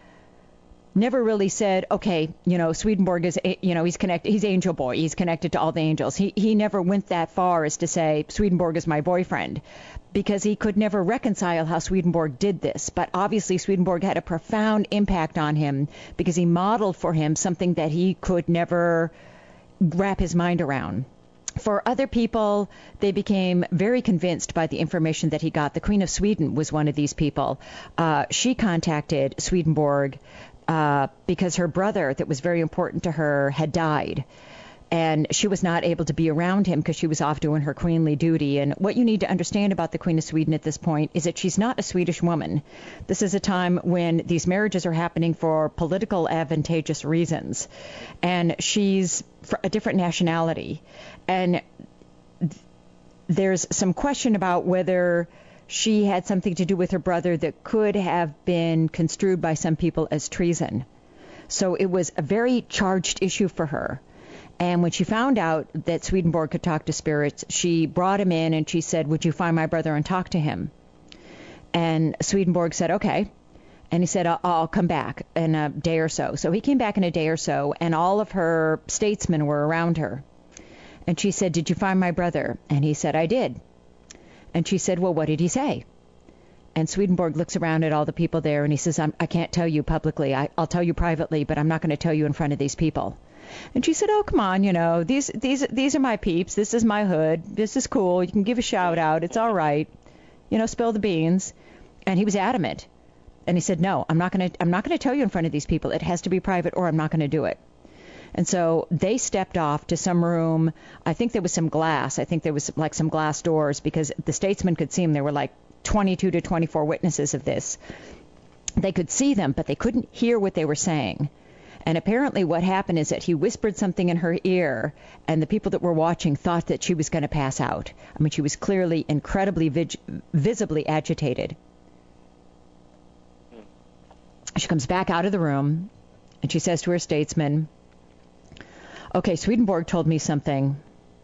never really said, okay, you know, Swedenborg is, you know, he's connected, he's angel boy, he's connected to all the angels. He he never went that far as to say, Swedenborg is my boyfriend, because he could never reconcile how Swedenborg did this. But obviously Swedenborg had a profound impact on him because he modeled for him something that he could never wrap his mind around. For other people, they became very convinced by the information that he got. The Queen of Sweden was one of these people. Uh, she contacted Swedenborg Uh, because her brother, that was very important to her, had died. And she was not able to be around him because she was off doing her queenly duty. And what you need to understand about the Queen of Sweden at this point is that she's not a Swedish woman. This is a time when these marriages are happening for political advantageous reasons. And she's a different nationality. And th- there's some question about whether she had something to do with her brother that could have been construed by some people as treason. So it was a very charged issue for her. And when she found out that Swedenborg could talk to spirits, she brought him in and she said, would you find my brother and talk to him? And Swedenborg said, okay. And he said, I'll, I'll come back in a day or so. So he came back in a day or so, and all of her statesmen were around her. And she said, did you find my brother? And he said, I did. And she said, well, what did he say? And Swedenborg looks around at all the people there and he says, I'm, I can't tell you publicly. I, I'll tell you privately, but I'm not going to tell you in front of these people. And she said, oh, come on, you know, these these these are my peeps. This is my hood. This is cool. You can give a shout out. It's all right. You know, spill the beans. And he was adamant. And he said, no, I'm not going to I'm not going to tell you in front of these people. It has to be private or I'm not going to do it. And so they stepped off to some room. I think there was some glass. I think there was like some glass doors because the statesmen could see them. There were like twenty-two to twenty-four witnesses of this. They could see them, but they couldn't hear what they were saying. And apparently what happened is that he whispered something in her ear, and the people that were watching thought that she was going to pass out. I mean, she was clearly incredibly vig- visibly agitated. She comes back out of the room, and she says to her statesman, okay, Swedenborg told me something.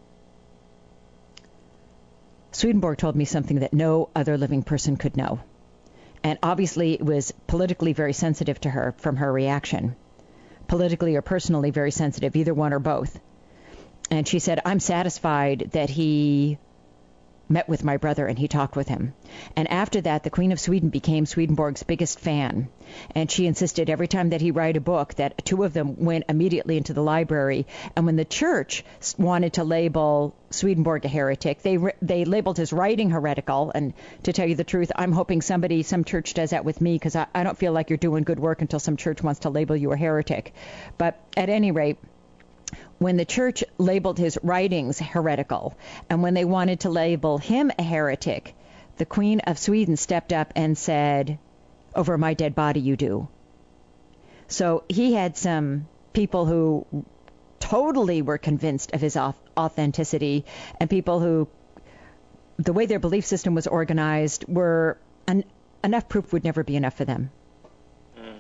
Swedenborg told me something that no other living person could know. And obviously it was politically very sensitive to her from her reaction. Politically or personally very sensitive, either one or both. And she said, I'm satisfied that he met with my brother and he talked with him. And after that, the Queen of Sweden became Swedenborg's biggest fan. And she insisted every time that he write a book that two of them went immediately into the library. And when the church wanted to label Swedenborg a heretic, they they labeled his writing heretical. And to tell you the truth, I'm hoping somebody, some church does that with me, because I, I don't feel like you're doing good work until some church wants to label you a heretic. But at any rate, when the church labeled his writings heretical, and when they wanted to label him a heretic, the Queen of Sweden stepped up and said, over my dead body you do. So he had some people who totally were convinced of his authenticity, and people who the way their belief system was organized, were an, enough proof would never be enough for them. Mm.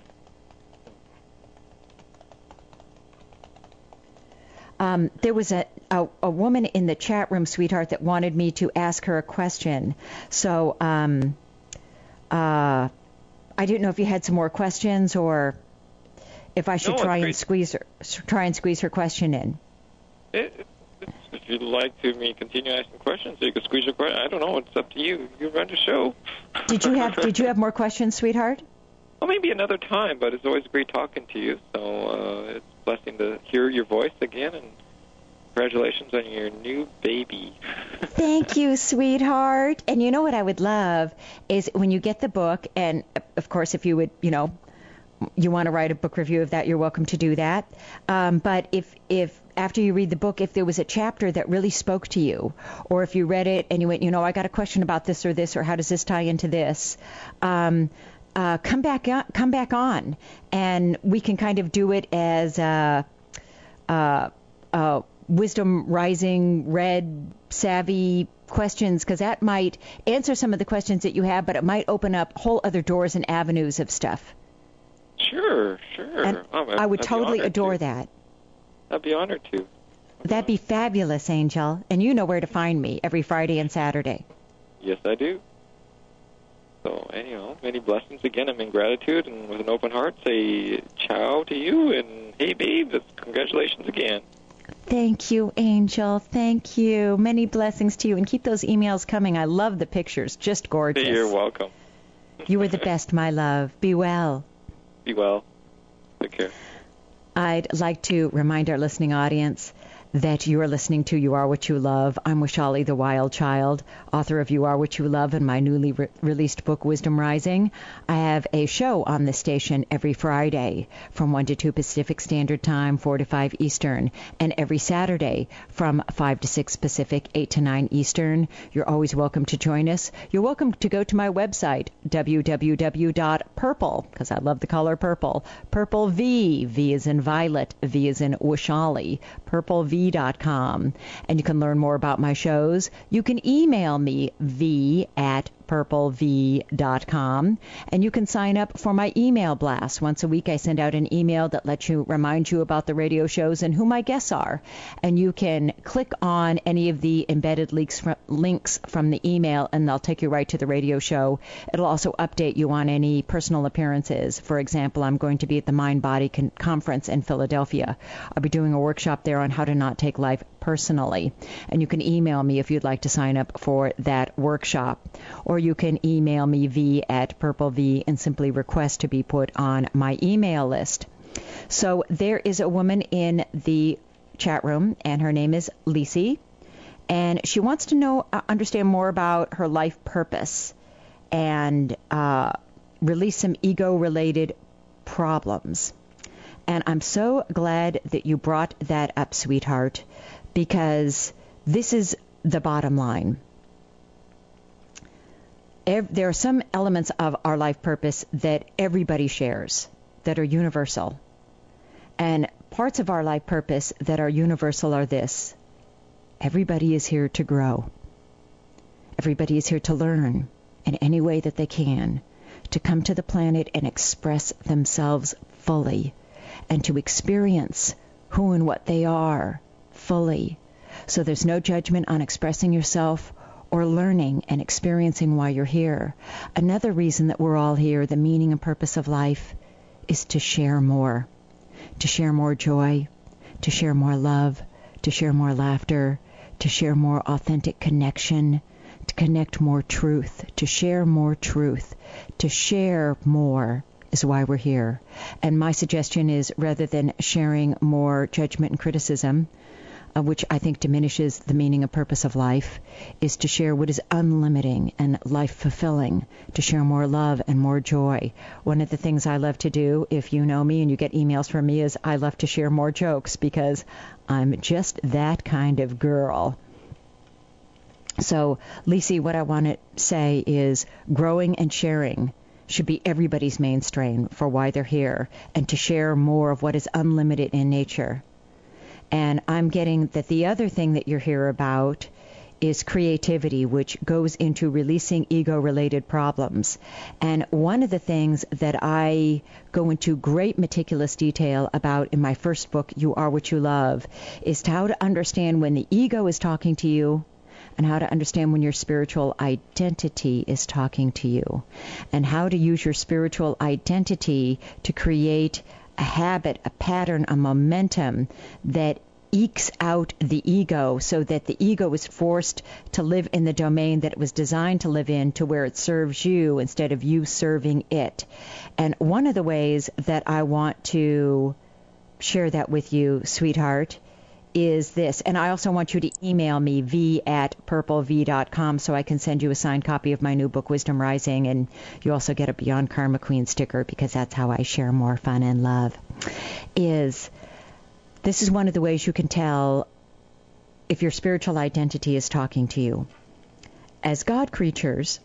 Um, there was a, a, a woman in the chat room, sweetheart, that wanted me to ask her a question. So um, uh, I didn't know if you had some more questions or if I should no, try and squeeze her, try and squeeze her question in. It, it, if you'd like to me continue asking questions, you can squeeze your question. I don't know. It's up to you. You run the show. Did you have Did you have more questions, sweetheart? Well, maybe another time, but it's always great talking to you. So uh, it's a blessing to hear your voice again, and congratulations on your new baby. Thank you, sweetheart. And you know what I would love is when you get the book, and of course, if you would, you know, you want to write a book review of that, you're welcome to do that. Um, but if, if after you read the book, if there was a chapter that really spoke to you, or if you read it and you went, you know, I got a question about this or this, or how does this tie into this, um, uh, come back on, come back on, and we can kind of do it as a, a, a wisdom rising, read, savvy questions, because that might answer some of the questions that you have, but it might open up whole other doors and avenues of stuff. Sure, sure. And oh, I would totally adore to. that. I'd be honored to. That'd be fabulous, Angel. And you know where to find me every Friday and Saturday. Yes, I do. So, anyhow, many blessings again. I'm in gratitude and with an open heart say ciao to you and hey, babe, congratulations again. Thank you, Angel. Thank you. Many blessings to you. And keep those emails coming. I love the pictures. Just gorgeous. Hey, you're welcome. You were the best, my love. Be well. Be well. Take care. I'd like to remind our listening audience that you are listening to You Are What You Love. I'm Wishali, the Wild Child, author of You Are What You Love and my newly re- released book, Wisdom Rising. I have a show on this station every Friday from one to two Pacific Standard Time, four to five Eastern, and every Saturday from five to six Pacific, eight to nine Eastern. You're always welcome to join us. You're welcome to go to my website, w w w dot purple, because I love the color purple, Purple V, V is in Violet, V is in Wishali, Purple V dot com, and you can learn more about my shows. You can email me, v at purple v dot com, and you can sign up for my email blast. Once a week I send out an email that lets you remind you about the radio shows and who my guests are, and you can click on any of the embedded links from, links from the email, and they'll take you right to the radio show. It'll also update you on any personal appearances. For example, I'm going to be at the Mind Body Con- Conference in Philadelphia. I'll be doing a workshop there on how to not take life personally, and you can email me if you'd like to sign up for that workshop, or you can email me v at purple v and simply request to be put on my email list. So there is a woman in the chat room, and her name is Lisi, and she wants to know, uh, understand more about her life purpose and uh, release some ego-related problems. And I'm so glad that you brought that up, sweetheart, because this is the bottom line. There are some elements of our life purpose that everybody shares, that are universal. And parts of our life purpose that are universal are this: everybody is here to grow. Everybody is here to learn in any way that they can, to come to the planet and express themselves fully, and to experience who and what they are fully. So there's no judgment on expressing yourself or learning and experiencing why you're here. Another reason that we're all here, the meaning and purpose of life, is to share more, to share more joy, to share more love, to share more laughter, to share more authentic connection, to connect more truth, to share more truth, to share more is why we're here. And my suggestion is, rather than sharing more judgment and criticism, Uh, which I think diminishes the meaning and purpose of life, is to share what is unlimiting and life-fulfilling, to share more love and more joy. One of the things I love to do, if you know me and you get emails from me, is I love to share more jokes, because I'm just that kind of girl. So, Lisi, what I want to say is growing and sharing should be everybody's mainstream for why they're here, and to share more of what is unlimited in nature. And I'm getting that the other thing that you're here about is creativity, which goes into releasing ego-related problems. And one of the things that I go into great meticulous detail about in my first book, You Are What You Love, is how to understand when the ego is talking to you and how to understand when your spiritual identity is talking to you, and how to use your spiritual identity to create a habit, a pattern, a momentum that ekes out the ego so that the ego is forced to live in the domain that it was designed to live in, to where it serves you instead of you serving it. And one of the ways that I want to share that with you, sweetheart, is this. And I also want you to email me, v at purple v dot com, so I can send you a signed copy of my new book, Wisdom Rising, and you also get a Beyond Karma Queen sticker, because that's how I share more fun and love. Is this is one of the ways you can tell if your spiritual identity is talking to you. As God creatures,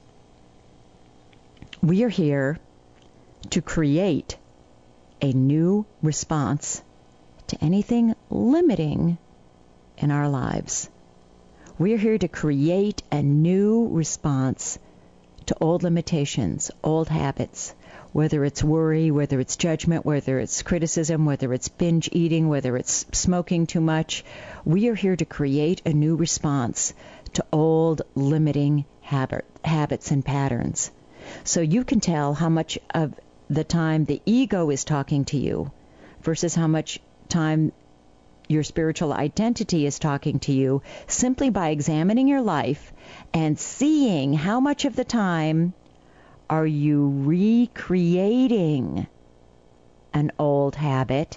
we are here to create a new response to anything limiting in our lives. We are here to create a new response to old limitations, old habits, whether it's worry, whether it's judgment, whether it's criticism, whether it's binge eating, whether it's smoking too much. We are here to create a new response to old limiting habit, habits and patterns. So you can tell how much of the time the ego is talking to you versus how much time your spiritual identity is talking to you, simply by examining your life and seeing how much of the time are you recreating an old habit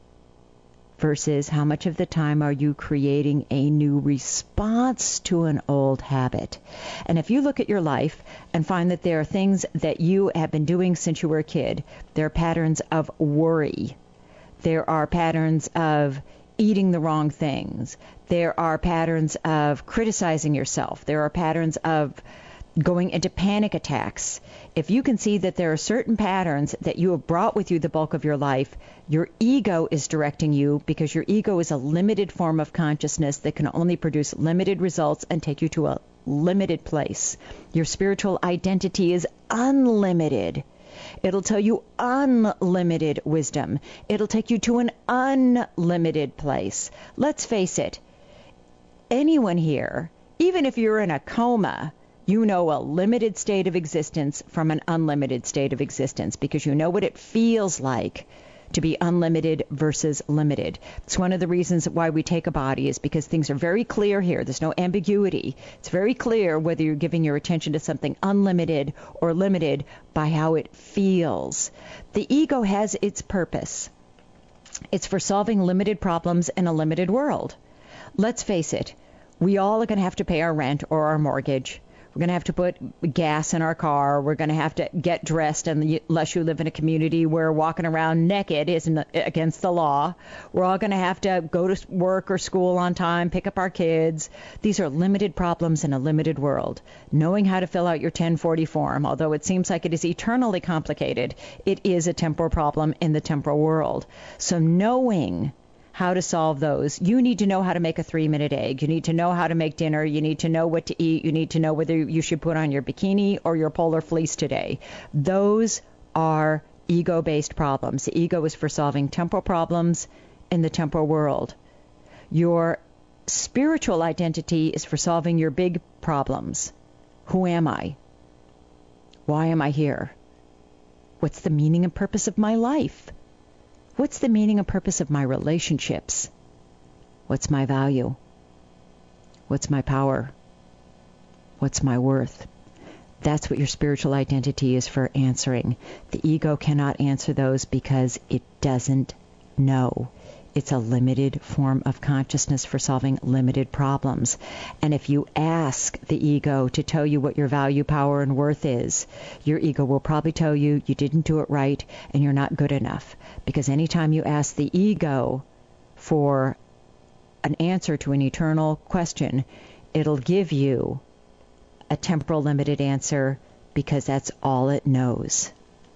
versus how much of the time are you creating a new response to an old habit. And if you look at your life and find that there are things that you have been doing since you were a kid, there are patterns of worry, there are patterns of eating the wrong things, there are patterns of criticizing yourself, there are patterns of going into panic attacks. If you can see that there are certain patterns that you have brought with you the bulk of your life, your ego is directing you, because your ego is a limited form of consciousness that can only produce limited results and take you to a limited place. Your spiritual identity is unlimited. It'll tell you unlimited wisdom. It'll take you to an unlimited place. Let's face it, anyone here, even if you're in a coma, you know a limited state of existence from an unlimited state of existence, because you know what it feels like to be unlimited versus limited. It's one of the reasons why we take a body, is because things are very clear here. There's no ambiguity. It's very clear whether you're giving your attention to something unlimited or limited by how it feels. The ego has its purpose. It's for solving limited problems in a limited world. Let's face it, we all are going to have to pay our rent or our mortgage. We're going to have to put gas in our car. We're going to have to get dressed, unless you live in a community where walking around naked isn't against the law. We're all going to have to go to work or school on time, pick up our kids. These are limited problems in a limited world. Knowing how to fill out your ten forty form, although it seems like it is eternally complicated, it is a temporal problem in the temporal world. So knowing how to solve those. You need to know how to make a three-minute egg. You need to know how to make dinner. You need to know what to eat. You need to know whether you should put on your bikini or your polar fleece today. Those are ego-based problems. The ego is for solving temporal problems in the temporal world. Your spiritual identity is for solving your big problems. Who am I? Why am I here? What's the meaning and purpose of my life? What's the meaning and purpose of my relationships? What's my value? What's my power? What's my worth? That's what your spiritual identity is for answering. The ego cannot answer those because it doesn't know. It's a limited form of consciousness for solving limited problems. And if you ask the ego to tell you what your value, power, and worth is, your ego will probably tell you you didn't do it right and you're not good enough. Because anytime you ask the ego for an answer to an eternal question, it'll give you a temporal limited answer, because that's all it knows.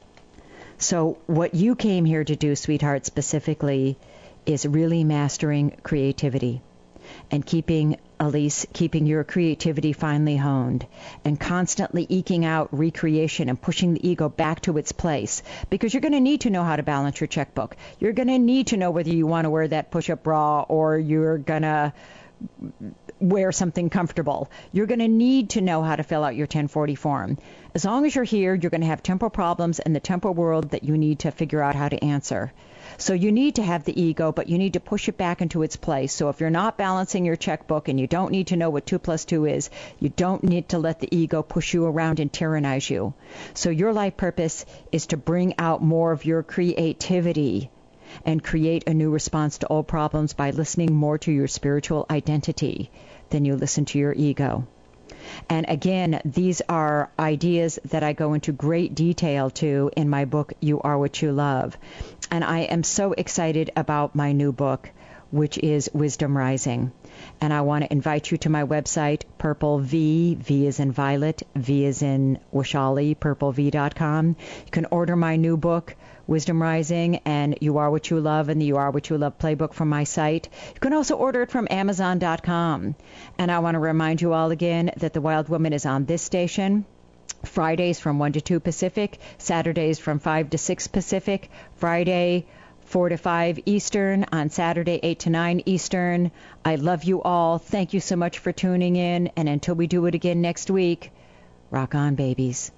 So what you came here to do, sweetheart, specifically, is really mastering creativity. and keeping, Elise, keeping your creativity finely honed and constantly eking out recreation and pushing the ego back to its place, because you're going to need to know how to balance your checkbook. You're going to need to know whether you want to wear that push-up bra or you're going to wear something comfortable. You're going to need to know how to fill out your ten forty form. As long as you're here, you're going to have temporal problems in the temporal world that you need to figure out how to answer. So you need to have the ego, but you need to push it back into its place. So if you're not balancing your checkbook and you don't need to know what two plus two is, you don't need to let the ego push you around and tyrannize you. So your life purpose is to bring out more of your creativity and create a new response to old problems by listening more to your spiritual identity than you listen to your ego. And again, these are ideas that I go into great detail to in my book, You Are What You Love. And I am so excited about my new book, which is Wisdom Rising. And I want to invite you to my website, Purple V, V is in Violet, V is in Washali, purple v dot com. You can order my new book, Wisdom Rising, and You Are What You Love, and the You Are What You Love playbook from my site. You can also order it from amazon dot com. And I want to remind you all again that The Wild Woman is on this station Fridays from one to two Pacific, Saturdays from five to six Pacific, Friday four to five Eastern, on Saturday eight to nine Eastern. I love you all. Thank you so much for tuning in. And until we do it again next week, rock on, babies.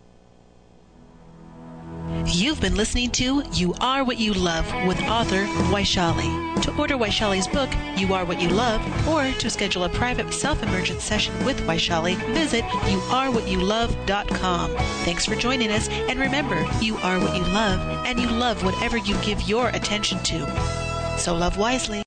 You've been listening to You Are What You Love with author Vaishali. To order Vaishali's book, You Are What You Love, or to schedule a private self-emergence session with Vaishali, visit you are what you love dot com. Thanks for joining us, and remember, you are what you love, and you love whatever you give your attention to. So love wisely.